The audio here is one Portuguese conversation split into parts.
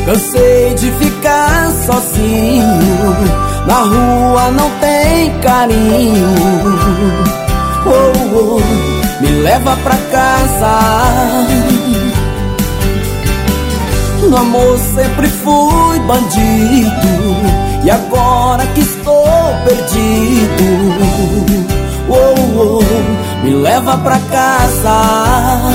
Cansei de ficar sozinho, na rua não tem carinho. Oh, oh, me leva pra casa. No amor sempre fui bandido, e agora que estou perdido, oh, oh, me leva pra casa.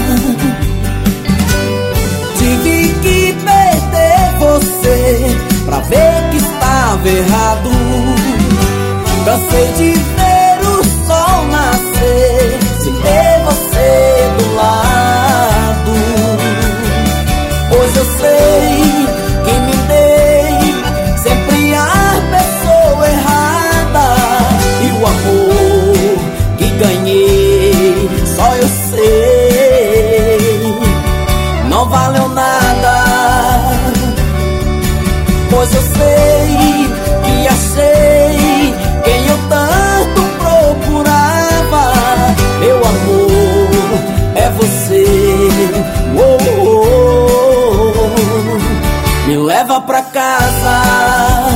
Tive que perder você pra ver que estava errado. Cansei de ver o sol nascer sem ter você do lado. Hoje eu sei que me dei sempre a pessoa errada, e o amor que ganhei só eu sei não valeu nada. Pois eu sei que achei quem eu tanto procurava. Meu amor, é você. Oh, oh, oh. Me leva pra casa.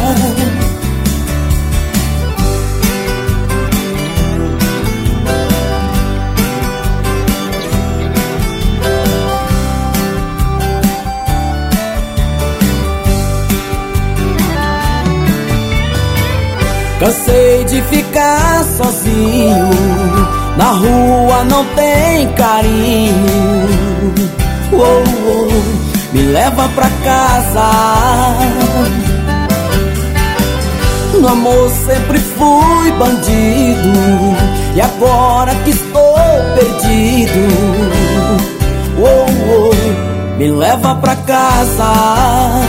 Cansei de ficar sozinho, na rua não tem carinho. Oh, oh, me leva pra casa. No amor sempre fui bandido, e agora que estou perdido, oh, oh, me leva pra casa.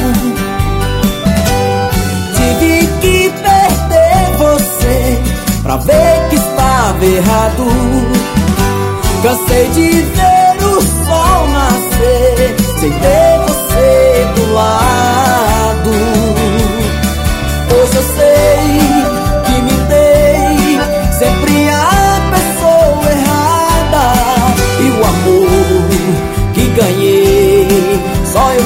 Tive que perder você pra ver que estava errado. Cansei de ver o sol nascer sem ter você do lado. Hoje eu sei que me dei sempre a pessoa errada, e o amor que ganhei só eu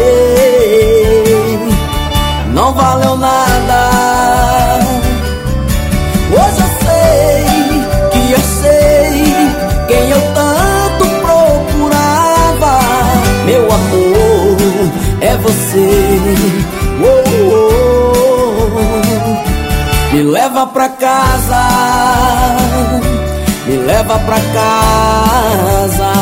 sei não valeu nada. Hoje eu sei que achei quem eu tanto procurava. Meu amor, é você. Oh, oh, oh. Me leva pra casa, me leva pra casa.